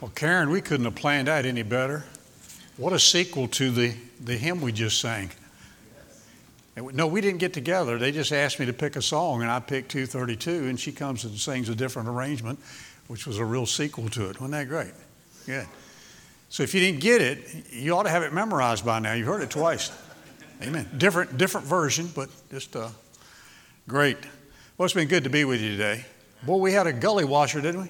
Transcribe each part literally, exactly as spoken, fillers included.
Well, Karen, we couldn't have planned that any better. What a sequel to the, the hymn we just sang. And we, no, we didn't get together. They just asked me to pick a song, and I picked two thirty-two, and she comes and sings a different arrangement, which was a real sequel to it. Wasn't that great? Good. So if you didn't get it, you ought to have it memorized by now. You've heard it twice. Amen. Different, different version, but just uh, great. Well, it's been good to be with you today. Boy, we had a gully washer, didn't we?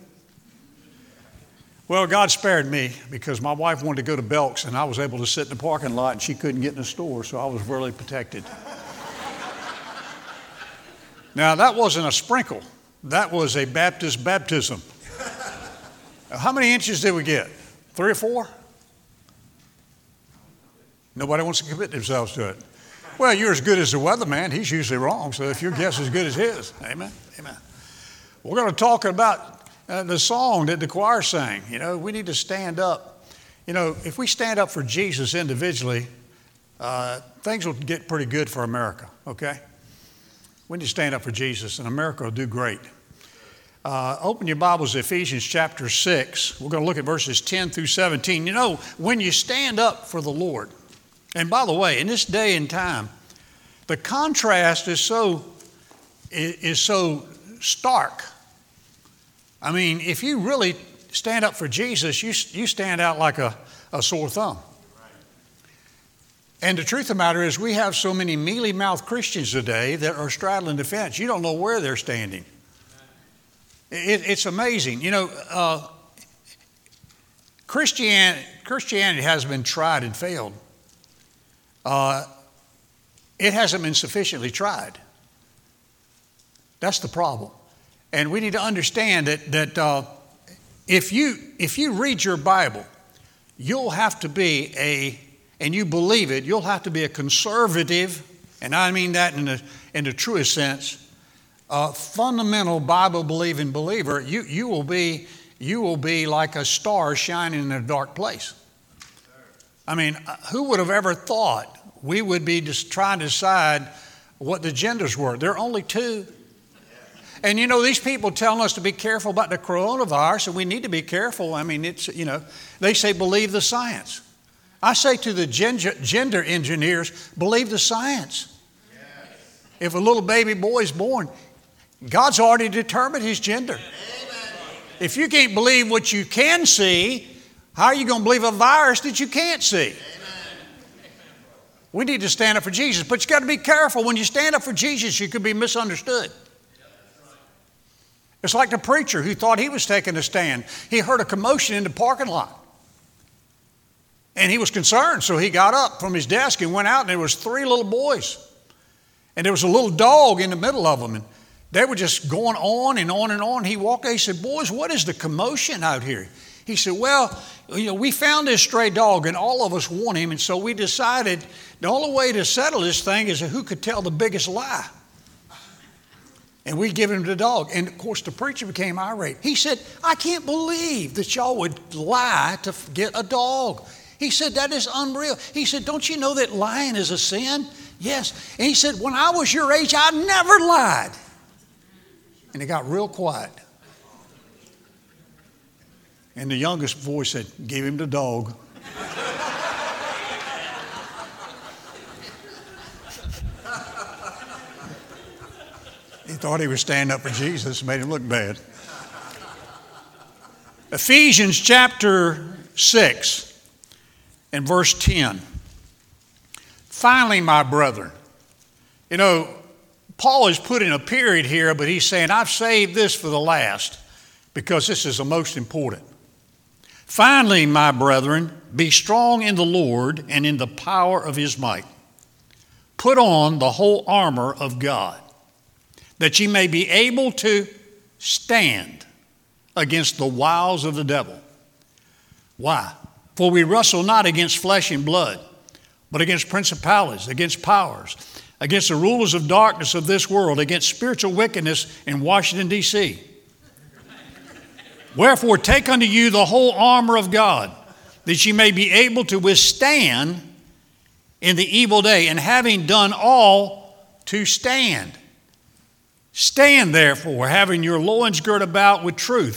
Well, God spared me because my wife wanted to go to Belk's and I was able to sit in the parking lot and she couldn't get in the store, so I was really protected. Now, that wasn't a sprinkle. That was a Baptist baptism. How many inches did we get? Three or four? Nobody wants to commit themselves to it. Well, you're as good as the weatherman. He's usually wrong, so if your guess is as good as his. Amen. Amen. We're going to talk about Uh, the song that the choir sang. You know, we need to stand up. You know, if we stand up for Jesus individually, uh, things will get pretty good for America, okay? We need to stand up for Jesus, and America will do great. Uh, open your Bibles to Ephesians chapter six. We're going to look at verses ten through seventeen. You know, when you stand up for the Lord, and by the way, in this day and time, the contrast is so, is so stark. I mean, if you really stand up for Jesus, you, you stand out like a, a sore thumb. And the truth of the matter is we have so many mealy-mouthed Christians today that are straddling the fence. You don't know where they're standing. It, it's amazing. You know, uh, Christianity, Christianity has been tried and failed. Uh, it hasn't been sufficiently tried. That's the problem. And we need to understand that, that uh, if you if you read your Bible, you'll have to be a, and you believe it, you'll have to be a conservative, and I mean that in the, in the truest sense, a fundamental Bible-believing believer. You, you, will be, you will be like a star shining in a dark place. I mean, who would have ever thought we would be just trying to decide what the genders were? There are only two. And, you know, these people telling us to be careful about the coronavirus, and we need to be careful. I mean, it's, you know, they say believe the science. I say to the gender, gender engineers, believe the science. Yes. If a little baby boy is born, God's already determined his gender. Amen. If you can't believe what you can see, how are you going to believe a virus that you can't see? Amen. We need to stand up for Jesus, but you got to be careful. When you stand up for Jesus, you could be misunderstood. It's like the preacher who thought he was taking a stand. He heard a commotion in the parking lot. And he was concerned, so he got up from his desk and went out, and there was three little boys. And there was a little dog in the middle of them, and they were just going on and on and on. He walked out, he said, boys, what is the commotion out here? He said, well, you know, we found this stray dog, and all of us want him, and so we decided the only way to settle this thing is who could tell the biggest lie. And we give him the dog. And, of course, the preacher became irate. He said, I can't believe that y'all would lie to get a dog. He said, that is unreal. He said, don't you know that lying is a sin? Yes. And he said, when I was your age, I never lied. And it got real quiet. And the youngest boy said, give him the dog. He thought he was standing up for Jesus, made him look bad. Ephesians chapter six and verse ten. Finally, my brethren. You know, Paul is putting a period here, but he's saying, I've saved this for the last because this is the most important. Finally, my brethren, be strong in the Lord and in the power of his might. Put on the whole armor of God, that ye may be able to stand against the wiles of the devil. Why? For we wrestle not against flesh and blood, but against principalities, against powers, against the rulers of darkness of this world, against spiritual wickedness in Washington, D C Wherefore take unto you the whole armor of God, that ye may be able to withstand in the evil day, and having done all, to stand. Stand therefore, having your loins girt about with truth,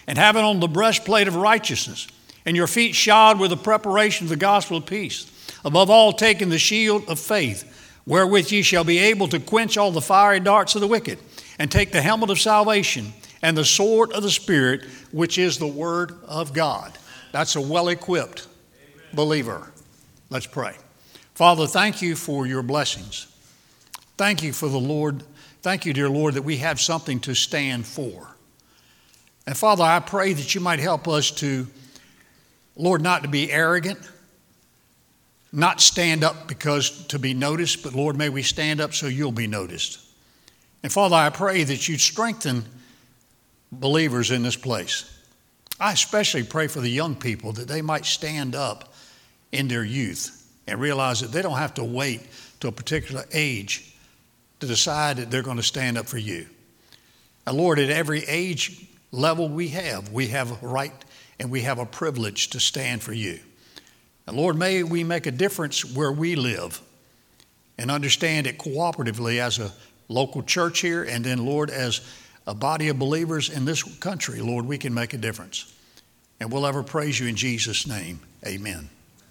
and having on the breastplate of righteousness, and your feet shod with the preparation of the gospel of peace. Above all, taking the shield of faith, wherewith ye shall be able to quench all the fiery darts of the wicked, and take the helmet of salvation and the sword of the Spirit, which is the word of God. That's a well-equipped believer. Let's pray. Father, thank you for your blessings. Thank you for the Lord. Thank you, dear Lord, that we have something to stand for. And Father, I pray that you might help us to, Lord, not to be arrogant, not stand up because to be noticed, but Lord, may we stand up so you'll be noticed. And Father, I pray that you'd strengthen believers in this place. I especially pray for the young people that they might stand up in their youth and realize that they don't have to wait to a particular age to decide that they're going to stand up for you. And Lord, at every age level we have, we have a right and we have a privilege to stand for you. And Lord, may we make a difference where we live and understand it cooperatively as a local church here, and then, Lord, as a body of believers in this country, Lord, we can make a difference. And we'll ever praise you in Jesus' name. Amen.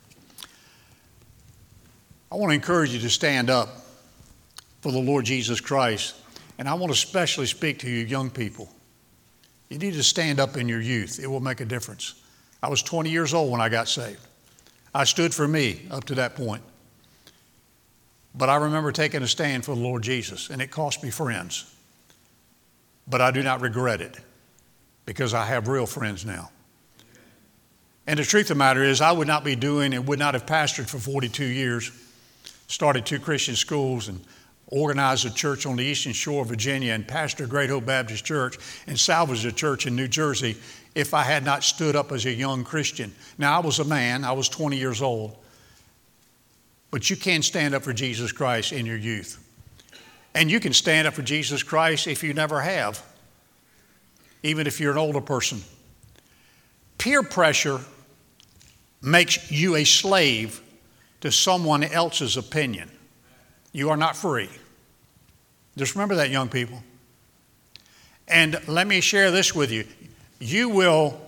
I want to encourage you to stand up for the Lord Jesus Christ. And I want to especially speak to you young people. You need to stand up in your youth. It will make a difference. I was twenty years old when I got saved. I stood for me up to that point. But I remember taking a stand for the Lord Jesus, and it cost me friends. But I do not regret it because I have real friends now. And the truth of the matter is, I would not be doing and would not have pastored for forty-two years, started two Christian schools and organized a church on the eastern shore of Virginia and pastored Great Hope Baptist Church and salvaged a church in New Jersey if I had not stood up as a young Christian. Now, I was a man. I was twenty years old. But you can stand up for Jesus Christ in your youth. And you can stand up for Jesus Christ if you never have, even if you're an older person. Peer pressure makes you a slave to someone else's opinion. You are not free. Just remember that, young people. And let me share this with you. You will,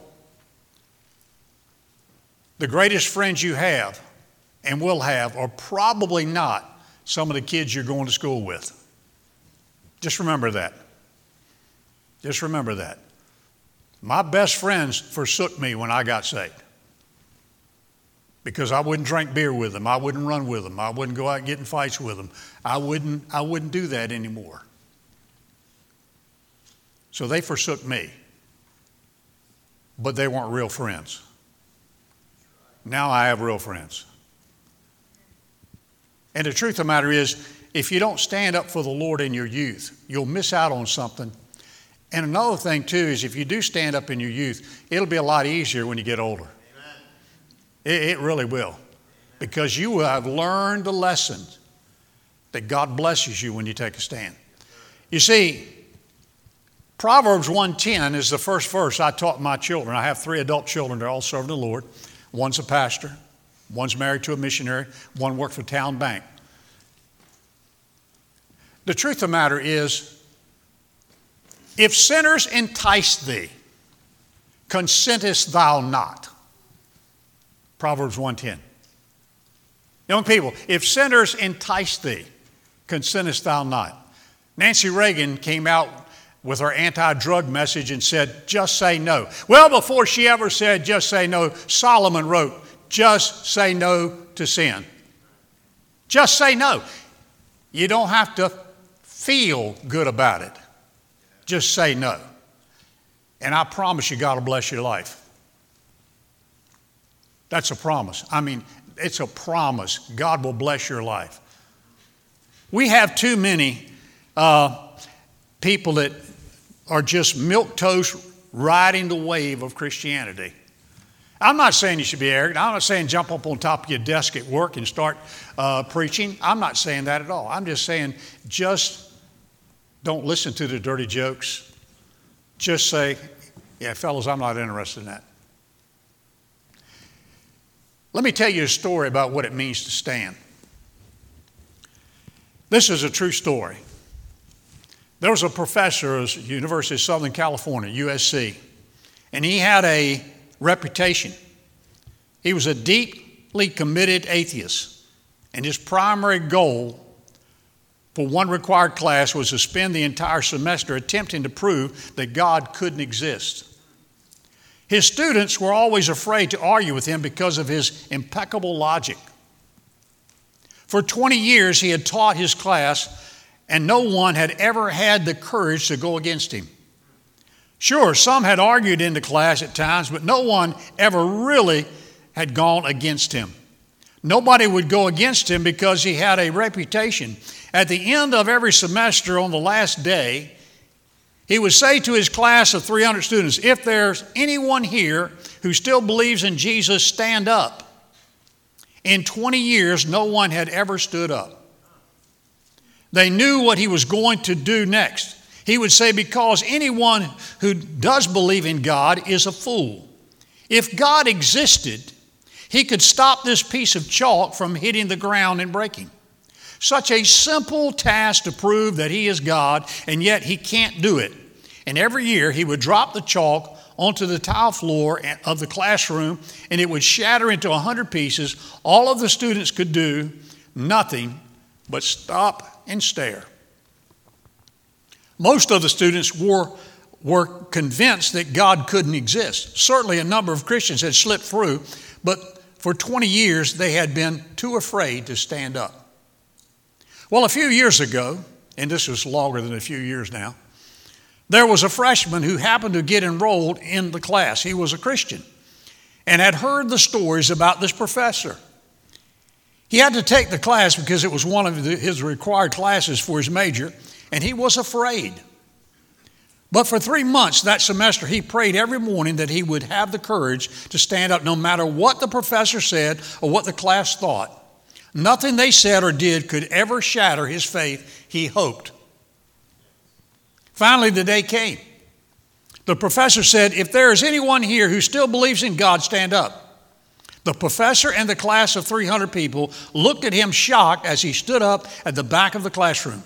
the greatest friends you have and will have are probably not some of the kids you're going to school with. Just remember that. Just remember that. My best friends forsook me when I got saved because I wouldn't drink beer with them. I wouldn't run with them. I wouldn't go out and get in fights with them. I wouldn't, I wouldn't do that anymore. So they forsook me, but they weren't real friends. Now I have real friends. And the truth of the matter is, if you don't stand up for the Lord in your youth, you'll miss out on something. And another thing, too, is if you do stand up in your youth, it'll be a lot easier when you get older. It, it really will. Because you will have learned the lesson that God blesses you when you take a stand. You see, Proverbs one ten is the first verse I taught my children. I have three adult children. They're all serving the Lord. One's a pastor. One's married to a missionary. One worked for Town Bank. The truth of the matter is, if sinners entice thee, consentest thou not. Proverbs one ten. Young people, if sinners entice thee, consentest thou not. Nancy Reagan came out with her anti-drug message and said, just say no. Well, before she ever said just say no, Solomon wrote, just say no to sin. Just say no. You don't have to feel good about it. Just say no. And I promise you, God will bless your life. That's a promise. I mean, it's a promise. God will bless your life. We have too many uh, people that are just milquetoast riding the wave of Christianity. I'm not saying you should be arrogant. I'm not saying jump up on top of your desk at work and start uh, preaching. I'm not saying that at all. I'm just saying just don't listen to the dirty jokes. Just say, yeah, fellas, I'm not interested in that. Let me tell you a story about what it means to stand. This is a true story. There was a professor at the University of Southern California, U S C, and he had a reputation. He was a deeply committed atheist, and his primary goal for one required class was to spend the entire semester attempting to prove that God couldn't exist. His students were always afraid to argue with him because of his impeccable logic. For twenty years, he had taught his class, and no one had ever had the courage to go against him. Sure, some had argued in the class at times, but no one ever really had gone against him. Nobody would go against him because he had a reputation. At the end of every semester, on the last day, he would say to his class of three hundred students, "If there's anyone here who still believes in Jesus, stand up." In twenty years, no one had ever stood up. They knew what he was going to do next. He would say, because anyone who does believe in God is a fool. If God existed, he could stop this piece of chalk from hitting the ground and breaking. Such a simple task to prove that he is God, and yet he can't do it. And every year he would drop the chalk onto the tile floor of the classroom, and it would shatter into a hundred pieces. All of the students could do nothing but stop and stare. Most of the students were, were convinced that God couldn't exist. Certainly a number of Christians had slipped through, but for twenty years they had been too afraid to stand up. Well, a few years ago, and this was longer than a few years now, there was a freshman who happened to get enrolled in the class. He was a Christian and had heard the stories about this professor. He had to take the class because it was one of the, his required classes for his major, and he was afraid. But for three months that semester, he prayed every morning that he would have the courage to stand up no matter what the professor said or what the class thought. Nothing they said or did could ever shatter his faith, he hoped. Finally, the day came. The professor said, "If there is anyone here who still believes in God, stand up." The professor and the class of three hundred people looked at him shocked as he stood up at the back of the classroom.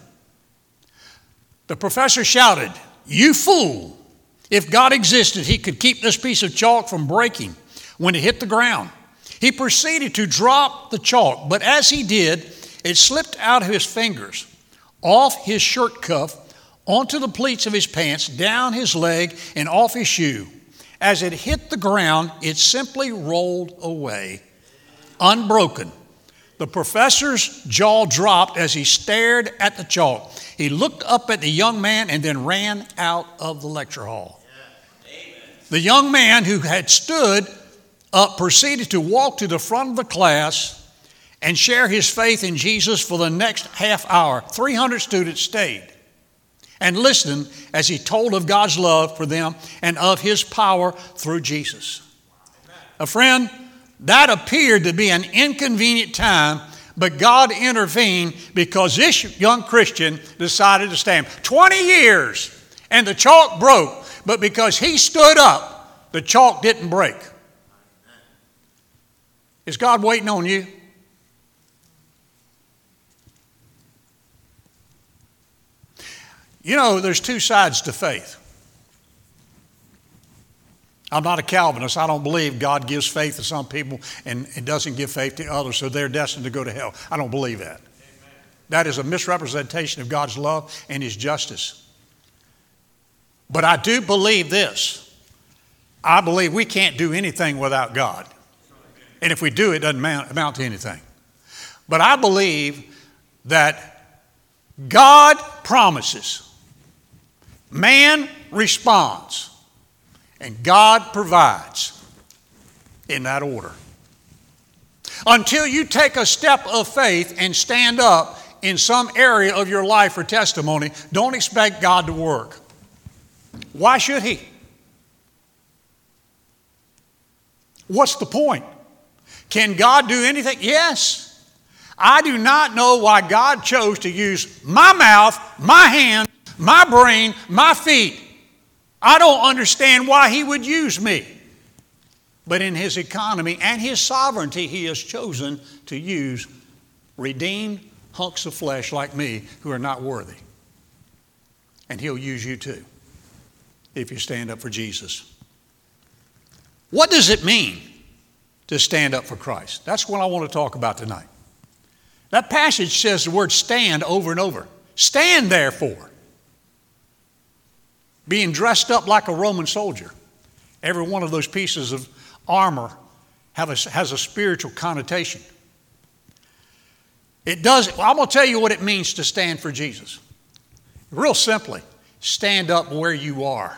The professor shouted, "You fool! If God existed, he could keep this piece of chalk from breaking when it hit the ground." He proceeded to drop the chalk, but as he did, it slipped out of his fingers, off his shirt cuff, onto the pleats of his pants, down his leg, and off his shoe. As it hit the ground, it simply rolled away, unbroken. The professor's jaw dropped as he stared at the chalk. He looked up at the young man and then ran out of the lecture hall. The young man who had stood up proceeded to walk to the front of the class and share his faith in Jesus for the next half hour. three hundred students stayed and listened as he told of God's love for them and of his power through Jesus. A friend, that appeared to be an inconvenient time, but God intervened because this young Christian decided to stand. twenty years and the chalk broke, but because he stood up, the chalk didn't break. Is God waiting on you? You know, there's two sides to faith. I'm not a Calvinist. I don't believe God gives faith to some people and, and doesn't give faith to others, so they're destined to go to hell. I don't believe that. Amen. That is a misrepresentation of God's love and his justice. But I do believe this. I believe we can't do anything without God. And if we do, it doesn't amount, amount to anything. But I believe that God promises, man responds, and God provides in that order. Until you take a step of faith and stand up in some area of your life for testimony, don't expect God to work. Why should he? What's the point? Can God do anything? Yes. I do not know why God chose to use my mouth, my hand, my brain, my feet. I don't understand why he would use me. But in his economy and his sovereignty, he has chosen to use redeemed hunks of flesh like me who are not worthy. And he'll use you too if you stand up for Jesus. What does it mean to stand up for Christ? That's what I want to talk about tonight. That passage says the word stand over and over. Stand therefore. Being dressed up like a Roman soldier. Every one of those pieces of armor have a, has a spiritual connotation. It does. Well, I'm going to tell you what it means to stand for Jesus. Real simply, stand up where you are.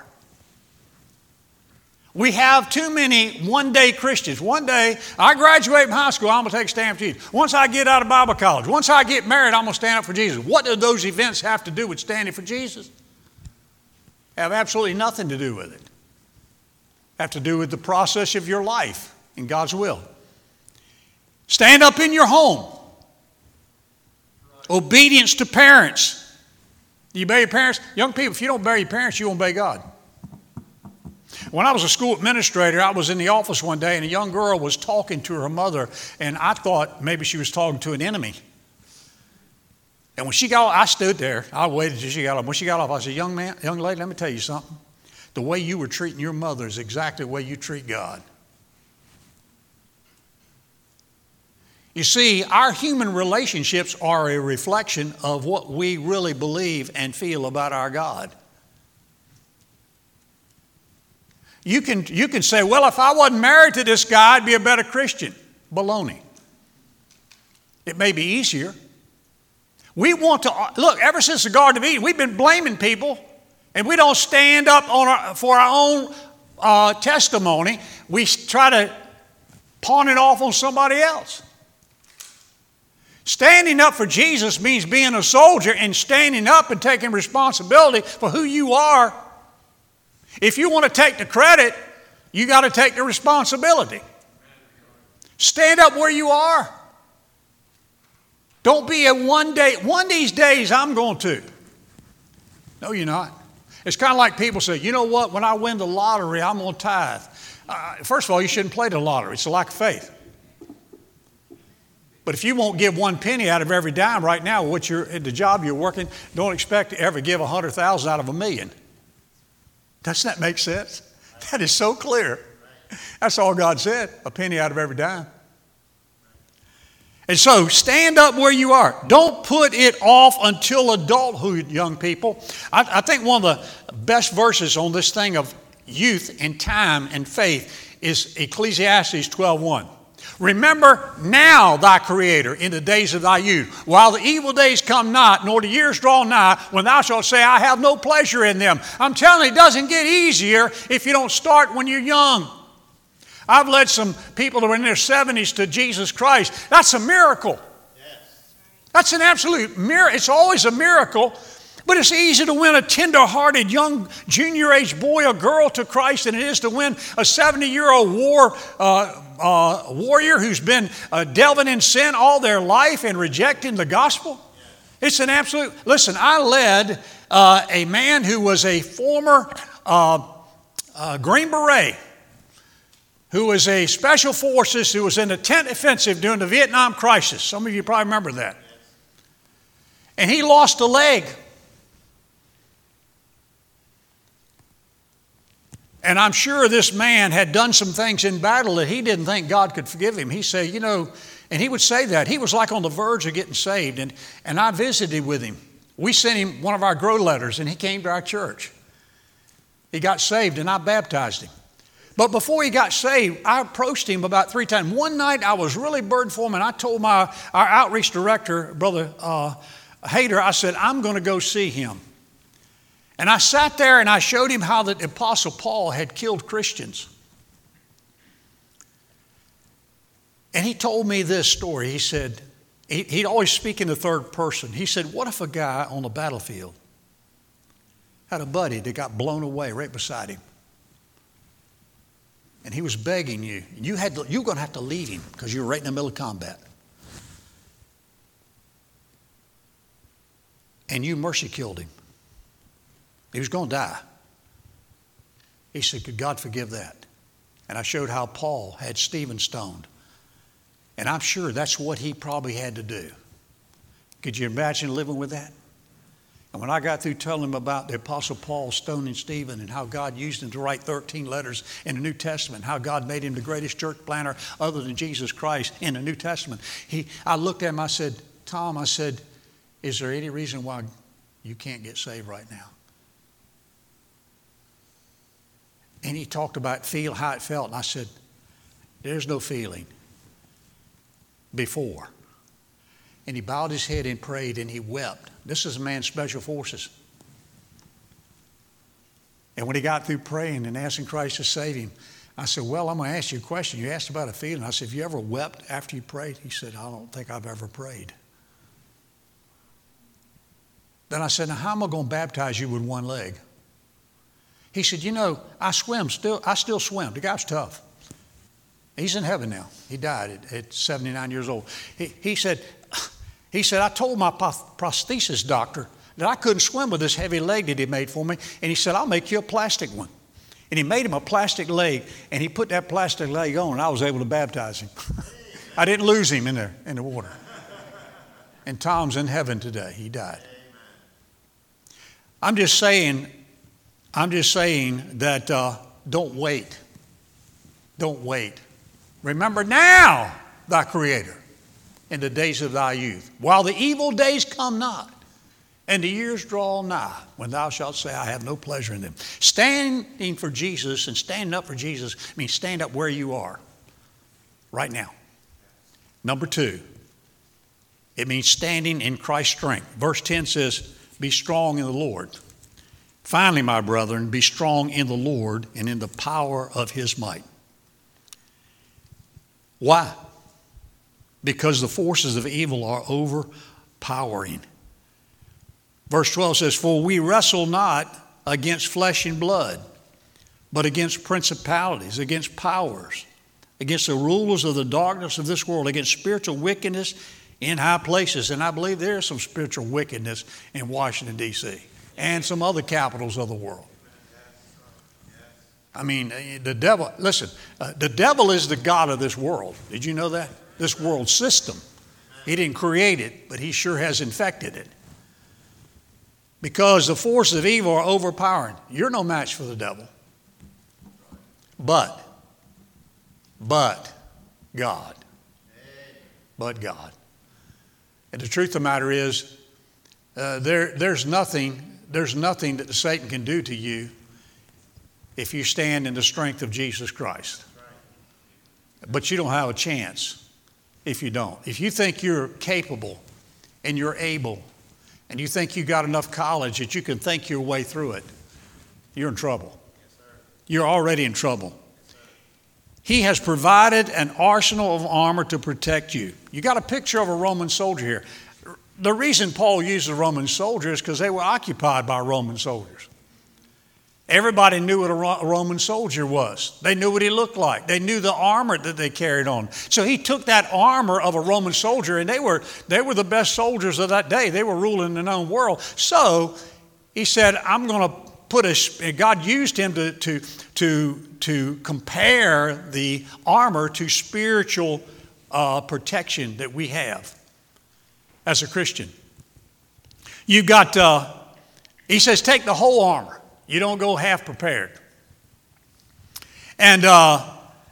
We have too many one-day Christians. One day, I graduate from high school, I'm going to take a stand for Jesus. Once I get out of Bible college, once I get married, I'm going to stand up for Jesus. What do those events have to do with standing for Jesus? Have absolutely nothing to do with it. Have to do with the process of your life in God's will. Stand up in your home. Obedience to parents. Do you obey your parents? Young people, if you don't obey your parents, you won't obey God. When I was a school administrator, I was in the office one day and a young girl was talking to her mother, and I thought maybe she was talking to an enemy. And when she got off, I stood there. I waited until she got off. When she got off, I said, young man, young lady, let me tell you something. The way you were treating your mother is exactly the way you treat God. You see, our human relationships are a reflection of what we really believe and feel about our God. You can, you can say, well, if I wasn't married to this guy, I'd be a better Christian. Baloney. It may be easier. We want to, look, ever since the Garden of Eden, we've been blaming people, and we don't stand up on our, for our own uh, testimony. We try to pawn it off on somebody else. Standing up for Jesus means being a soldier and standing up and taking responsibility for who you are. If you want to take the credit, you got to take the responsibility. Stand up where you are. Don't be a one day, one of these days I'm going to. No, you're not. It's kind of like people say, you know what, when I win the lottery, I'm going to tithe. Uh, first of all, you shouldn't play the lottery. It's a lack of faith. But if you won't give one penny out of every dime right now, what you're, the job you're working, don't expect to ever give a hundred thousand out of a million. Doesn't that make sense? That is so clear. That's all God said, a penny out of every dime. And so stand up where you are. Don't put it off until adulthood, young people. I, I think one of the best verses on this thing of youth and time and faith is Ecclesiastes twelve one. Remember now thy Creator in the days of thy youth, while the evil days come not, nor the years draw nigh, when thou shalt say, I have no pleasure in them. I'm telling you, it doesn't get easier if you don't start when you're young. I've led some people that were in their seventies to Jesus Christ. That's a miracle. Yes. That's an absolute miracle. It's always a miracle. But it's easier to win a tender-hearted young junior-age boy or girl to Christ than it is to win a seventy-year-old war uh, uh, warrior who's been uh, delving in sin all their life and rejecting the gospel. It's an absolute... Listen, I led uh, a man who was a former uh, uh, Green Beret, who was a special forces, who was in the tent offensive during the Vietnam crisis. Some of you probably remember that. And he lost a leg. And I'm sure this man had done some things in battle that he didn't think God could forgive him. He said, you know, and he would say that. He was like on the verge of getting saved. And, and I visited with him. We sent him one of our grow letters, and he came to our church. He got saved, and I baptized him. But before he got saved, I approached him about three times. One night, I was really burdened for him, and I told my our outreach director, Brother uh, Hader, I said, I'm going to go see him. And I sat there and I showed him how the Apostle Paul had killed Christians. And he told me this story. He said, he, he'd always speak in the third person. He said, what if a guy on the battlefield had a buddy that got blown away right beside him? And he was begging you. You had to, you were going to have to leave him because you were right in the middle of combat. And you mercy killed him. He was going to die. He said, could God forgive that? And I showed how Paul had Stephen stoned. And I'm sure that's what he probably had to do. Could you imagine living with that? And when I got through telling him about the Apostle Paul stoning Stephen and how God used him to write thirteen letters in the New Testament, how God made him the greatest church planter other than Jesus Christ in the New Testament, he, I looked at him, I said, Tom, I said, is there any reason why you can't get saved right now? And he talked about feel how it felt. And I said, there's no feeling before. And he bowed his head and prayed and he wept. This is a man in Special Forces. And when he got through praying and asking Christ to save him, I said, well, I'm going to ask you a question. You asked about a feeling. I said, have you ever wept after you prayed? He said, I don't think I've ever prayed. Then I said, now how am I going to baptize you with one leg? He said, you know, I swim still. I still swim. The guy's tough. He's in heaven now. He died at, at seventy-nine years old. He, he said, he said, I told my prosthesis doctor that I couldn't swim with this heavy leg that he made for me. And he said, I'll make you a plastic one. And he made him a plastic leg. And he put that plastic leg on and I was able to baptize him. I didn't lose him in there in the water. And Tom's in heaven today. He died. I'm just saying, I'm just saying that uh, don't wait. Don't wait. Remember now thy Creator in the days of thy youth, while the evil days come not, and the years draw nigh, when thou shalt say, I have no pleasure in them. Standing for Jesus and standing up for Jesus means stand up where you are right now. Number two, it means standing in Christ's strength. Verse ten says, be strong in the Lord. Finally, my brethren, be strong in the Lord and in the power of his might. Why? Because the forces of evil are overpowering. Verse twelve says, for we wrestle not against flesh and blood, but against principalities, against powers, against the rulers of the darkness of this world, against spiritual wickedness in high places. And I believe there is some spiritual wickedness in Washington, D C and some other capitals of the world. I mean, the devil, listen, uh, the devil is the god of this world. Did you know that? This world system. He didn't create it, but he sure has infected it. Because the forces of evil are overpowering. You're no match for the devil. But, but God. But God. And the truth of the matter is, uh, there, there's nothing, there's nothing that Satan can do to you if you stand in the strength of Jesus Christ. But you don't have a chance if you don't. If you think you're capable and you're able and you think you got enough college that you can think your way through it, you're in trouble. You're already in trouble. He has provided an arsenal of armor to protect you. You got a picture of a Roman soldier here. The reason Paul used a Roman soldier is because they were occupied by Roman soldiers. Everybody knew what a Roman soldier was. They knew what he looked like. They knew the armor that they carried on. So he took that armor of a Roman soldier, and they were, they were the best soldiers of that day. They were ruling the known world. So he said, I'm going to put a, God used him to, to, to, to compare the armor to spiritual uh, protection that we have as a Christian. You've got, uh, he says, take the whole armor. You don't go half prepared. And uh,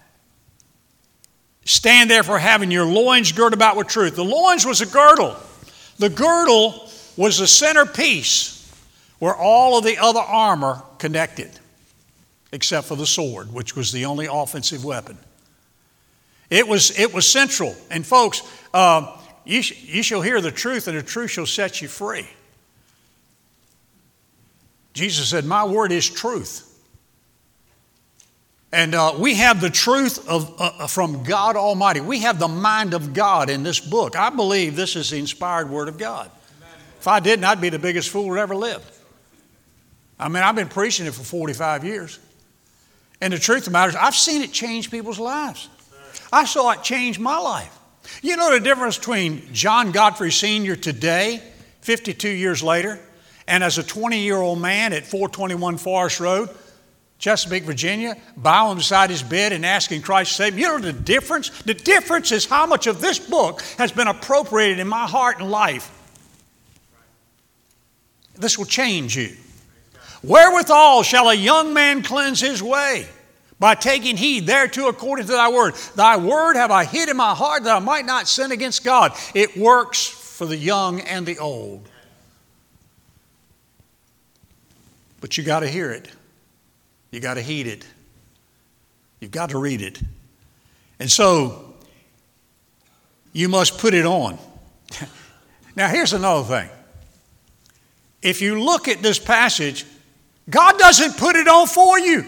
stand therefore having your loins girded about with truth. The loins was a girdle. The girdle was the centerpiece where all of the other armor connected, except for the sword, which was the only offensive weapon. It was, it was central. And folks, uh, you, sh- you shall hear the truth, and the truth shall set you free. Jesus said, my word is truth. And uh, we have the truth of, uh, from God Almighty. We have the mind of God in this book. I believe this is the inspired word of God. Amen. If I didn't, I'd be the biggest fool that ever lived. I mean, I've been preaching it for forty-five years. And the truth of the matter is, I've seen it change people's lives. I saw it change my life. You know the difference between John Godfrey Senior today, fifty-two years later, and as a twenty-year-old man at four twenty-one Forest Road, Chesapeake, Virginia, bowing beside his bed and asking Christ to save him. You know the difference? The difference is how much of this book has been appropriated in my heart and life. this will change you. Wherewithal shall a young man cleanse his way? By taking heed thereto according to thy word. Thy word have I hid in my heart that I might not sin against God. It works for the young and the old. But you got to hear it. You got to heed it. You've got to read it. And so you must put it on. Now here's another thing. If you look at this passage, God doesn't put it on for you.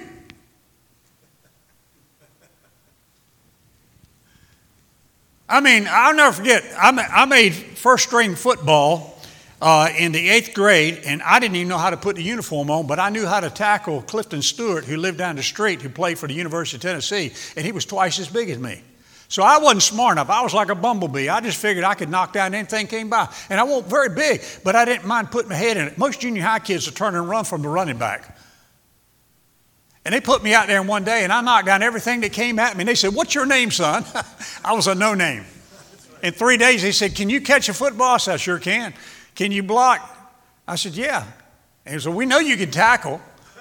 I mean, I'll never forget, I made first string football uh, in the eighth grade, and I didn't even know how to put the uniform on, but I knew how to tackle Clifton Stewart, who lived down the street, who played for the University of Tennessee, and he was twice as big as me. So I wasn't smart enough. I was like a bumblebee. I just figured I could knock down anything came by. And I wasn't very big, but I didn't mind putting my head in it. Most junior high kids will turn and run from the running back. And they put me out there one day, and I knocked down everything that came at me. And they said, "What's your name, son?" I was a no name. In three days, they said, "Can you catch a football?" I said, "I sure can." "Can you block?" I said, "Yeah." And he said, "We know you can tackle."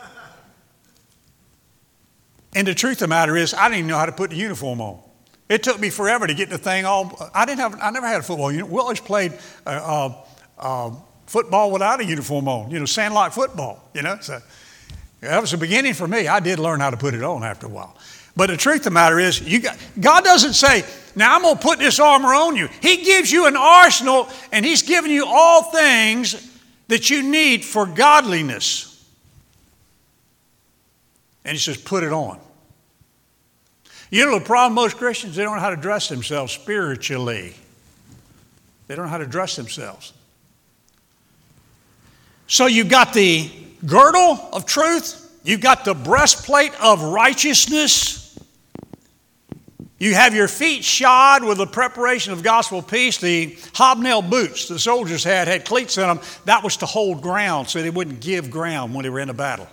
And the truth of the matter is, I didn't even know how to put the uniform on. It took me forever to get the thing all. I didn't have. I never had a football uniform. We always played uh, uh, uh, football without a uniform on. You know, sandlot football. You know, so that was the beginning for me. I did learn how to put it on after a while. But the truth of the matter is, you got, God doesn't say, "Now I'm going to put this armor on you." He gives you an arsenal, and He's given you all things that you need for godliness. And He says, "Put it on." You know the problem, most Christians, they don't know how to dress themselves spiritually. They don't know how to dress themselves. So you've got the girdle of truth. You've got the breastplate of righteousness. You have your feet shod with the preparation of gospel of peace. The hobnail boots the soldiers had had cleats in them. That was to hold ground so they wouldn't give ground when they were in a battle.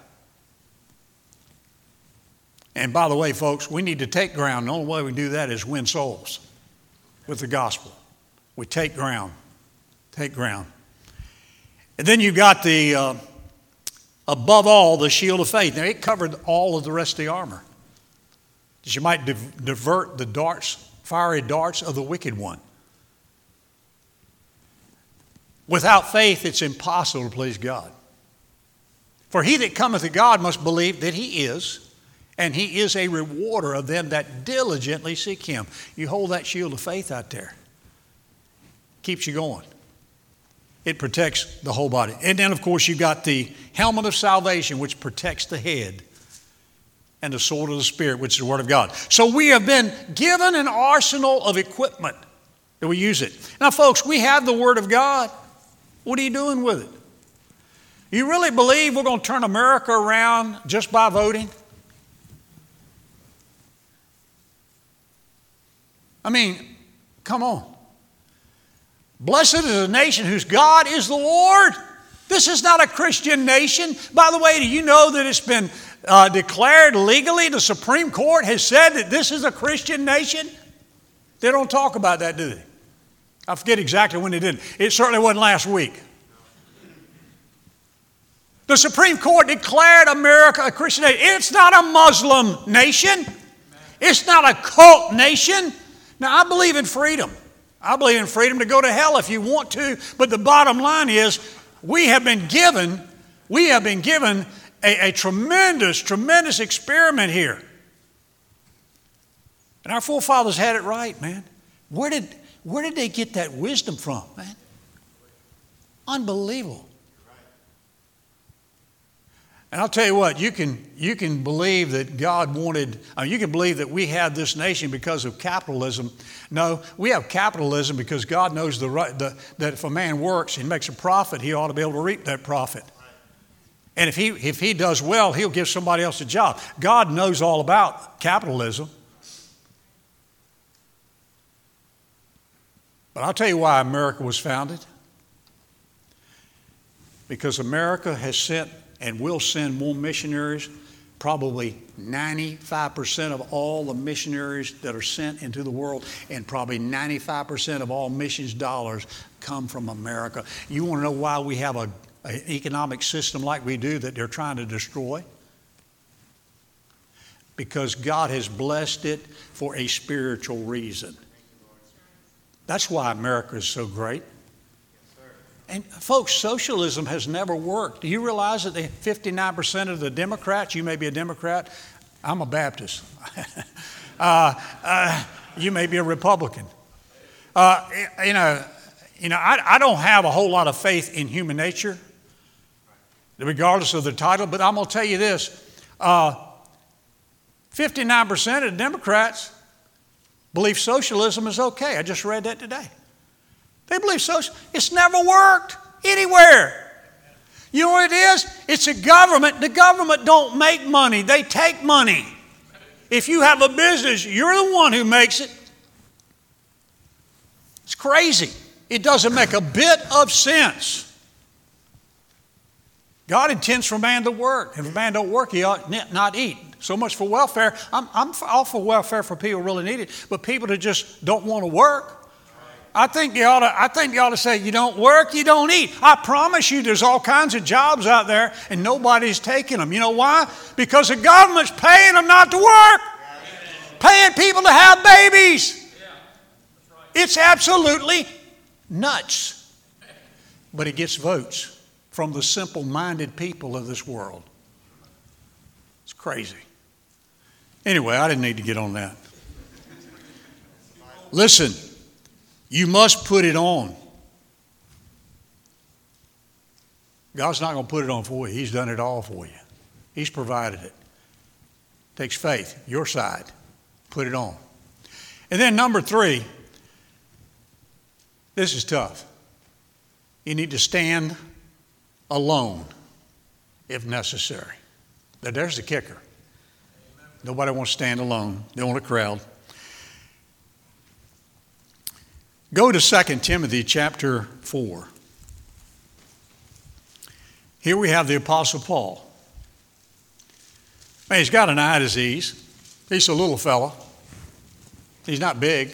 And by the way, folks, we need to take ground. The only way we do that is win souls with the gospel. We take ground. Take ground. And then you've got the, uh, above all, the shield of faith. Now, it covered all of the rest of the armor. That you might div- divert the darts, fiery darts of the wicked one. Without faith, it's impossible to please God. For he that cometh to God must believe that He is, and He is a rewarder of them that diligently seek Him. You hold that shield of faith out there. Keeps you going. It protects the whole body. And then, of course, you've got the helmet of salvation, which protects the head, and the sword of the Spirit, which is the Word of God. So we have been given an arsenal of equipment that we use it. Now, folks, we have the Word of God. What are you doing with it? You really believe we're going to turn America around just by voting? I mean, come on. Blessed is a nation whose God is the Lord. This is not a Christian nation. By the way, do you know that it's been uh, declared legally? The Supreme Court has said that this is a Christian nation. They don't talk about that, do they? I forget exactly when they did. It certainly wasn't last week. The Supreme Court declared America a Christian nation. It's not a Muslim nation. It's not a cult nation. Now, I believe in freedom. I believe in freedom to go to hell if you want to. But the bottom line is, we have been given, we have been given a, a tremendous, tremendous experiment here. And our forefathers had it right, man. Where did, where did they get that wisdom from, man? Unbelievable. And I'll tell you what, you can, you can believe that God wanted, uh, you can believe that we have this nation because of capitalism. No, we have capitalism because God knows the, right, the, that if a man works and makes a profit, he ought to be able to reap that profit. And if he, if he does well, he'll give somebody else a job. God knows all about capitalism. But I'll tell you why America was founded. Because America has sent and will send more missionaries. Probably ninety-five percent of all the missionaries that are sent into the world, and probably ninety-five percent of all missions dollars come from America. You want to know why we have a, an economic system like we do that they're trying to destroy? Because God has blessed it for a spiritual reason. That's why America is so great. And folks, socialism has never worked. Do you realize that the fifty-nine percent of the Democrats, you may be a Democrat, I'm a Baptist. uh, uh, you may be a Republican. Uh, you know, you know, I, I don't have a whole lot of faith in human nature, regardless of the title, but I'm going to tell you this. Uh, fifty-nine percent of the Democrats believe socialism is okay. I just read that today. They believe social. It's never worked anywhere. You know what it is? It's a government. The government don't make money. They take money. If you have a business, you're the one who makes it. It's crazy. It doesn't make a bit of sense. God intends for man to work. If a man don't work, he ought not eat. So much for welfare. I'm, I'm all for welfare for people who really need it, but people that just don't want to work, I think you ought to, I think you ought to say, you don't work, you don't eat. I promise you there's all kinds of jobs out there and nobody's taking them. You know why? Because the government's paying them not to work. Paying people to have babies. It's absolutely nuts. But it gets votes from the simple-minded people of this world. It's crazy. Anyway, I didn't need to get on that. Listen, you must put it on. God's not going to put it on for you. He's done it all for you. He's provided it. It takes faith, your side. Put it on. And then number three, this is tough. You need to stand alone if necessary. Now, there's the kicker. Nobody wants to stand alone. They want a crowd. Go to Second Timothy chapter four. Here we have the Apostle Paul. Man, he's got an eye disease. He's a little fellow. He's not big.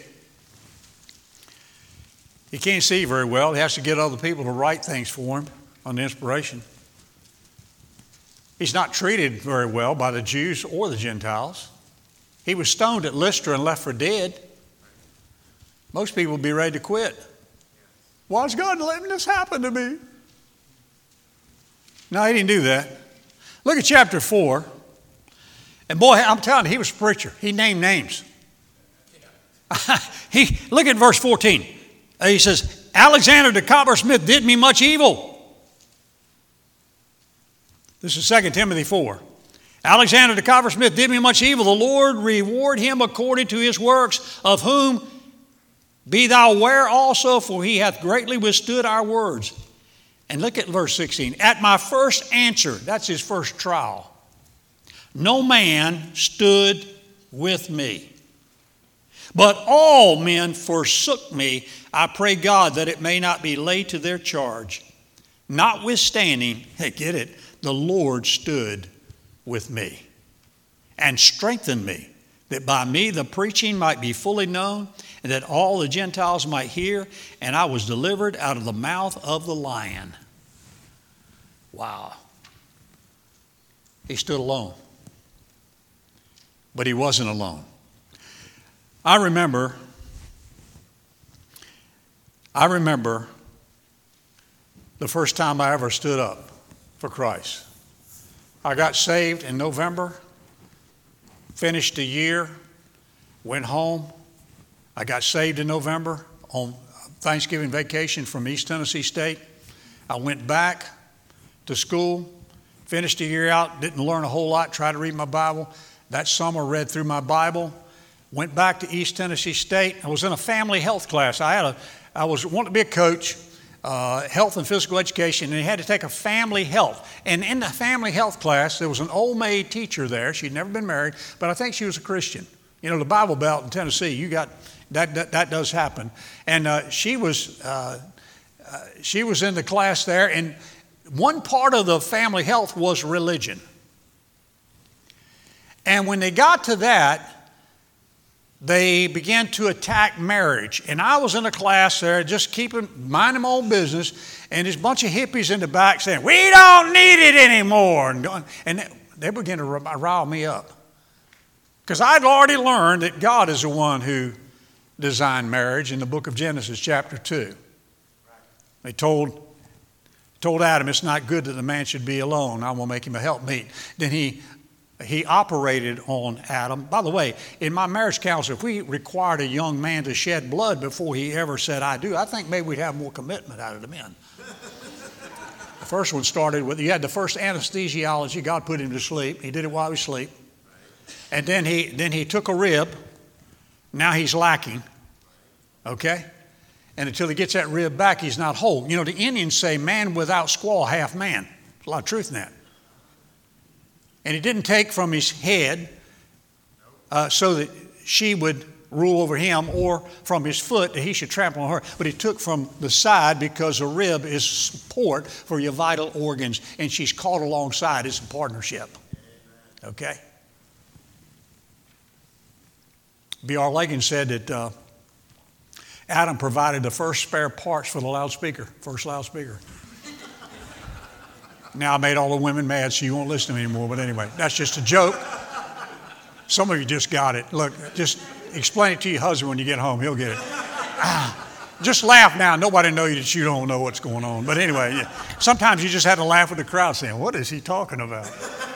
He can't see very well. He has to get other people to write things for him on the inspiration. He's not treated very well by the Jews or the Gentiles. He was stoned at Lystra and left for dead. Most people would be ready to quit. Why is God letting this happen to me? No, he didn't do that. Look at chapter four. And boy, I'm telling you, he was a preacher. He named names. he Look at verse fourteen. He says, Alexander the coppersmith did me much evil. This is Second Timothy four. Alexander the coppersmith did me much evil. The Lord reward him according to his works, of whom be thou aware also, for he hath greatly withstood our words. And look at verse sixteen. At my first answer, that's his first trial, no man stood with me. But all men forsook me. I pray God that it may not be laid to their charge. Notwithstanding, hey, get it, the Lord stood with me and strengthened me, that by me the preaching might be fully known, and that all the Gentiles might hear, and I was delivered out of the mouth of the lion. Wow. He stood alone. But he wasn't alone. I remember, I remember the first time I ever stood up for Christ. I got saved in November, finished a year, went home. I got saved in November on Thanksgiving vacation from East Tennessee State. I went back to school, finished a year out, didn't learn a whole lot, tried to read my Bible. That summer, read through my Bible, went back to East Tennessee State. I was in a family health class. I had a, I was wanted to be a coach, uh, health and physical education, and he had to take a family health. And in the family health class, there was an old maid teacher there. She'd never been married, but I think she was a Christian. You know, the Bible Belt in Tennessee, you got that. That, that does happen. And uh, she was uh, uh, she was in the class there, and one part of the family health was religion. And when they got to that, they began to attack marriage. And I was in a class there just keeping, minding my own business, and there's a bunch of hippies in the back saying, we don't need it anymore. And, and they began to rile me up. Because I'd already learned that God is the one who designed marriage in the book of Genesis chapter two. They told, told Adam, it's not good that the man should be alone. I will make him a helpmeet. Then he He operated on Adam. By the way, in my marriage counsel, if we required a young man to shed blood before he ever said, I do, I think maybe we'd have more commitment out of the men. The first one started with, you had the first anesthesiology. God put him to sleep. He did it while he was asleep. And then he, then he took a rib. Now he's lacking. Okay? And until he gets that rib back, he's not whole. You know, the Indians say, man without squaw, half man. There's a lot of truth in that. And he didn't take from his head uh, so that she would rule over him, or from his foot that he should trample on her. But he took from the side because a rib is support for your vital organs, and she's caught alongside. It's a partnership. Okay? B R Lagan said that uh, Adam provided the first spare parts for the loudspeaker, first loudspeaker. Now I made all the women mad, so you won't listen to me anymore. But anyway, that's just a joke. Some of you just got it. Look, just explain it to your husband when you get home. He'll get it. Ah, just laugh now. Nobody knows that you don't know what's going on. But anyway, yeah. Sometimes you just have to laugh with the crowd saying, what is he talking about?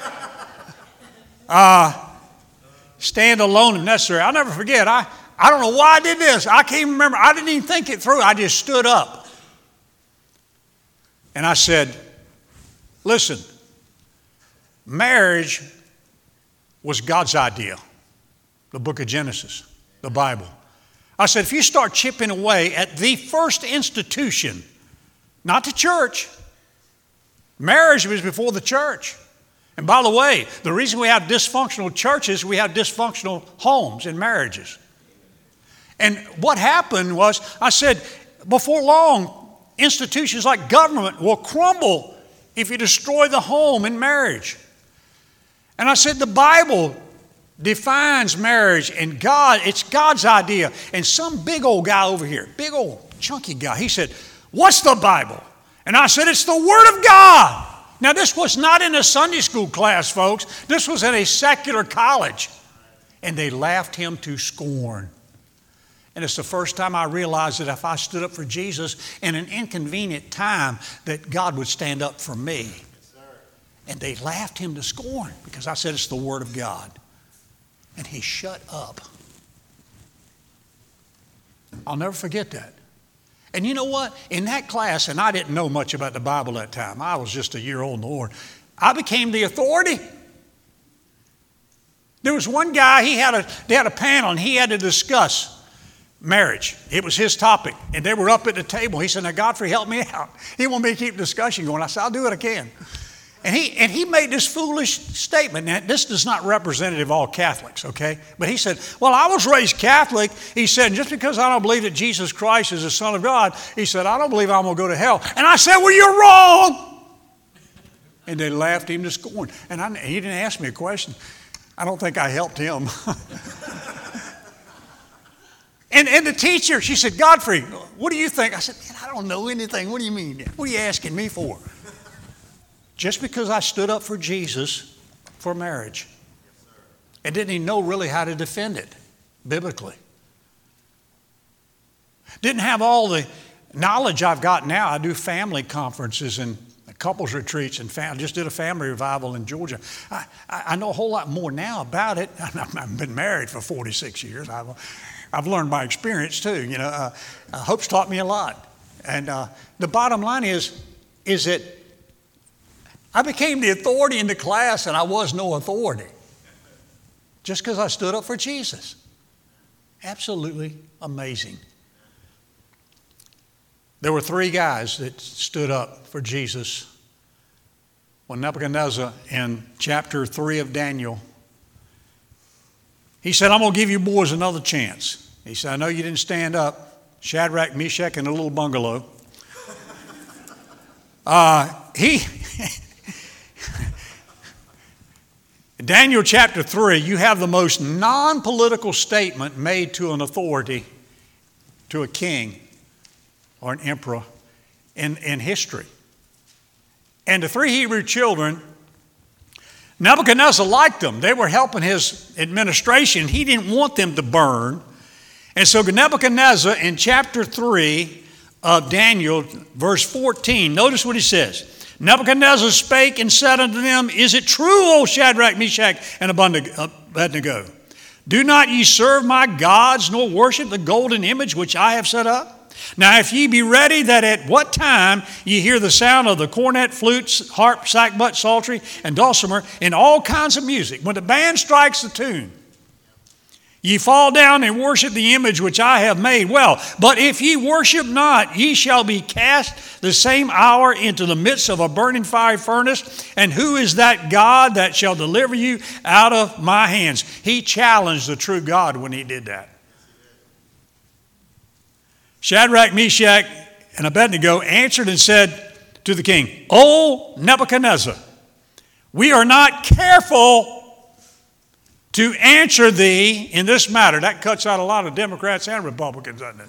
Uh, stand alone if necessary. I'll never forget. I, I don't know why I did this. I can't remember. I didn't even think it through. I just stood up. And I said, listen, marriage was God's idea, the book of Genesis, the Bible. I said, if you start chipping away at the first institution, not the church, marriage was before the church. And by the way, the reason we have dysfunctional churches, we have dysfunctional homes and marriages. And what happened was, I said, before long, institutions like government will crumble if you destroy the home and marriage. And I said, the Bible defines marriage, and God, it's God's idea. And some big old guy over here, big old chunky guy, he said, what's the Bible? And I said, it's the Word of God. Now, this was not in a Sunday school class, folks. This was in a secular college. And they laughed him to scorn. And it's the first time I realized that if I stood up for Jesus in an inconvenient time, that God would stand up for me. Yes, sir. And they laughed him to scorn because I said it's the Word of God. And he shut up. I'll never forget that. And you know what? In that class, and I didn't know much about the Bible at that time. I was just a year old in the Lord. I became the authority. There was one guy, he had a, they had a panel, and he had to discuss marriage. It was his topic. And they were up at the table. He said, now, Godfrey, help me out. He wanted me to keep the discussion going. I said, I'll do what I can. And he, and he made this foolish statement. Now, this is not representative of all Catholics, okay? But he said, well, I was raised Catholic. He said, just because I don't believe that Jesus Christ is the Son of God, he said, I don't believe I'm going to go to hell. And I said, well, you're wrong. And they laughed him to scorn. And I, he didn't ask me a question. I don't think I helped him. And, and the teacher, she said, Godfrey, what do you think? I said, man, I don't know anything. What do you mean? What are you asking me for? Just because I stood up for Jesus for marriage. And didn't even know really how to defend it biblically. Didn't have all the knowledge I've got now. I do family conferences and couples retreats, and fam- just did a family revival in Georgia. I, I, I know a whole lot more now about it. I've been married for forty-six years. I've, I've learned by experience too. You know, uh, uh, Hope's taught me a lot. And uh, the bottom line is, is that I became the authority in the class, and I was no authority. Just because I stood up for Jesus. Absolutely amazing. There were three guys that stood up for Jesus when Nebuchadnezzar, in chapter three of Daniel, he said, I'm going to give you boys another chance. He said, I know you didn't stand up. Shadrach, Meshach, and a little bungalow. Uh, he, In Daniel chapter three, you have the most non-political statement made to an authority, to a king or an emperor in, in history. And the three Hebrew children, Nebuchadnezzar liked them. They were helping his administration. He didn't want them to burn. And so Nebuchadnezzar in chapter three of Daniel, verse fourteen, notice what he says. Nebuchadnezzar spake and said unto them, Is it true, O Shadrach, Meshach, and Abednego? Do not ye serve my gods, nor worship the golden image which I have set up? Now if ye be ready that at what time ye hear the sound of the cornet, flutes, harp, sackbut, psaltery, and dulcimer, and all kinds of music, when the band strikes the tune, ye fall down and worship the image which I have made. Well, but if ye worship not, ye shall be cast the same hour into the midst of a burning fiery furnace. And who is that God that shall deliver you out of my hands? He challenged the true God when he did that. Shadrach, Meshach, and Abednego answered and said to the king, O Nebuchadnezzar, we are not careful to answer thee in this matter. That cuts out a lot of Democrats and Republicans, doesn't it?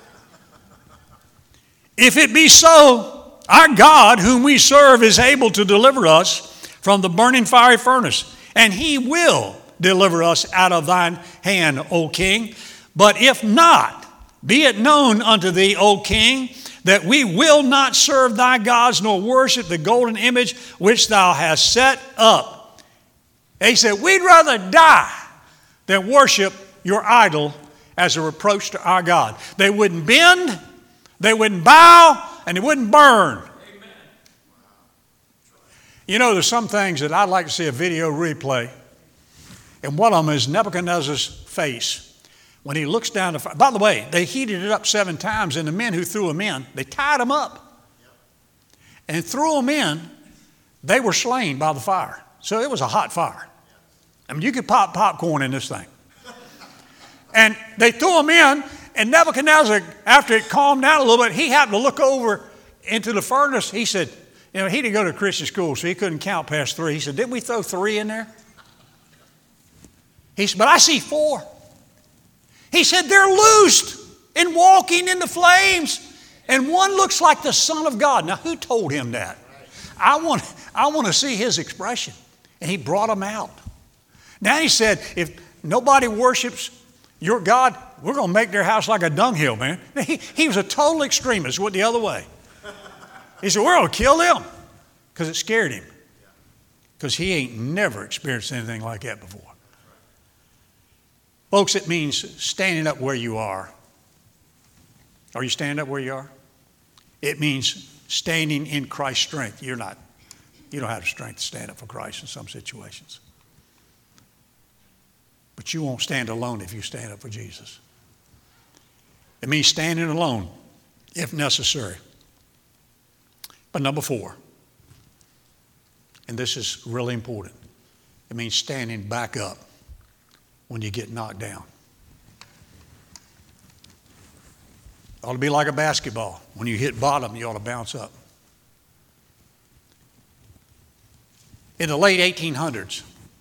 If it be so, our God, whom we serve, is able to deliver us from the burning fiery furnace, and he will deliver us out of thine hand, O king. But if not, be it known unto thee, O king, that we will not serve thy gods, nor worship the golden image which thou hast set up. He said, we'd rather die than worship your idol as a reproach to our God. They wouldn't bend, they wouldn't bow, and they wouldn't burn. Amen. You know, there's some things that I'd like to see a video replay. And one of them is Nebuchadnezzar's face. When he looks down the fire. By the way, they heated it up seven times, and the men who threw them in, they tied them up and threw them in. They were slain by the fire. So it was a hot fire. I mean, you could pop popcorn in this thing. And they threw him in, and Nebuchadnezzar, after it calmed down a little bit, he happened to look over into the furnace. He said, you know, he didn't go to Christian school, so he couldn't count past three. He said, didn't we throw three in there? He said, but I see four. He said, they're loosed and walking in the flames, and one looks like the Son of God. Now, who told him that? I want, I want to see his expression. And he brought them out. Now he said, if nobody worships your God, we're going to make their house like a dunghill, man. He, he was a total extremist, went the other way. He said, we're going to kill them, because it scared him. Because he ain't never experienced anything like that before. Folks, it means standing up where you are. Are you standing up where you are? It means standing in Christ's strength. You're not. You don't have the strength to stand up for Christ in some situations. But you won't stand alone if you stand up for Jesus. It means standing alone if necessary. But number four, and this is really important, it means standing back up when you get knocked down. It ought to be like a basketball. When you hit bottom, you ought to bounce up. In the late eighteen hundreds,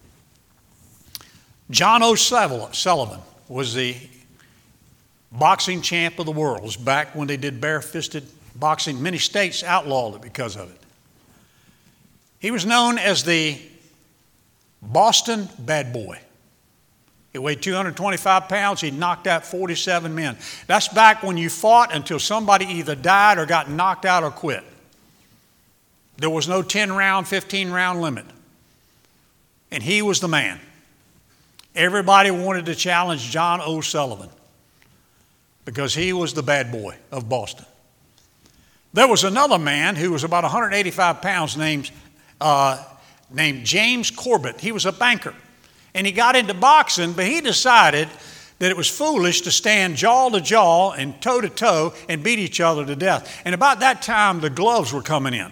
John O'Sullivan was the boxing champ of the world. It was back when they did bare-fisted boxing. Many states outlawed it because of it. He was known as the Boston Bad Boy. He weighed two hundred twenty-five pounds. He knocked out forty-seven men. That's back when you fought until somebody either died or got knocked out or quit. There was no ten-round, fifteen-round limit. And he was the man. Everybody wanted to challenge John O'Sullivan because he was the bad boy of Boston. There was another man who was about one hundred eighty-five pounds named, uh, named James Corbett. He was a banker. And he got into boxing, but he decided that it was foolish to stand jaw to jaw and toe to toe and beat each other to death. And about that time, the gloves were coming in.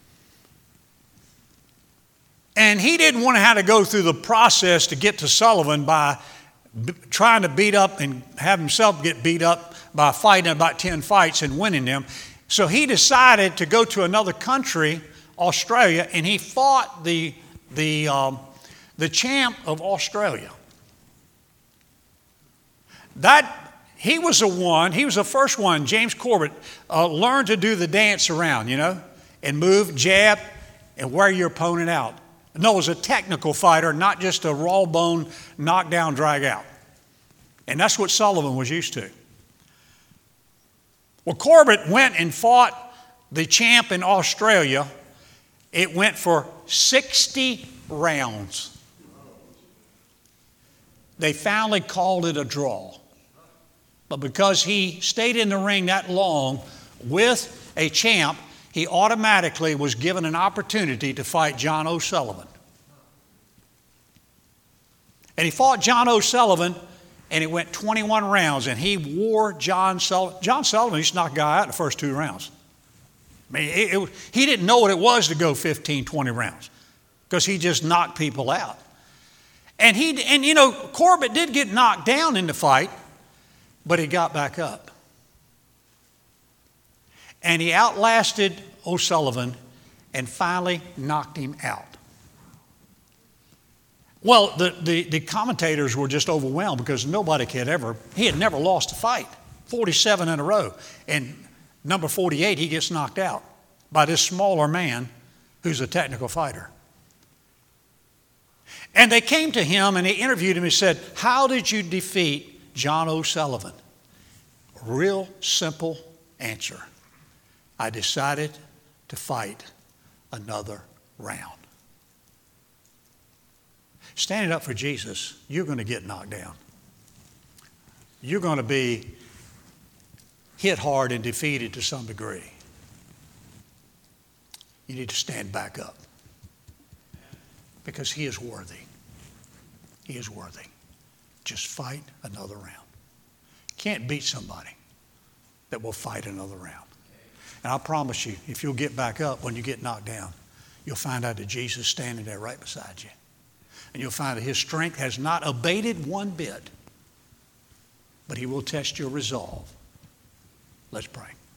And he didn't want to have to go through the process to get to Sullivan by b- trying to beat up and have himself get beat up by fighting about ten fights and winning them. So he decided to go to another country, Australia, and he fought the, the, um, the champ of Australia. That he was the one, he was the first one, James Corbett, uh, learned to do the dance around, you know, and move, jab, and wear your opponent out. No, it was a technical fighter, not just a raw bone knockdown, drag out. And that's what Sullivan was used to. Well, Corbett went and fought the champ in Australia. It went for sixty rounds. They finally called it a draw. But because he stayed in the ring that long with a champ, he automatically was given an opportunity to fight John O'Sullivan. And he fought John O'Sullivan, and it went twenty-one rounds, and he wore John Sullivan. John Sullivan used to knock a guy out in the first two rounds. I mean, it, it, he didn't know what it was to go fifteen, twenty rounds because he just knocked people out. And, he, and you know, Corbett did get knocked down in the fight, but he got back up. And he outlasted O'Sullivan and finally knocked him out. Well, the, the, the commentators were just overwhelmed because nobody could ever, he had never lost a fight, forty-seven in a row. And number forty-eight, he gets knocked out by this smaller man who's a technical fighter. And they came to him and they interviewed him. He said, how did you defeat John O'Sullivan? Real simple answer. I decided to fight another round. Standing up for Jesus, you're going to get knocked down. You're going to be hit hard and defeated to some degree. You need to stand back up because he is worthy. He is worthy. Just fight another round. Can't beat somebody that will fight another round. And I promise you, if you'll get back up when you get knocked down, you'll find out that Jesus is standing there right beside you. And you'll find that his strength has not abated one bit, but he will test your resolve. Let's pray.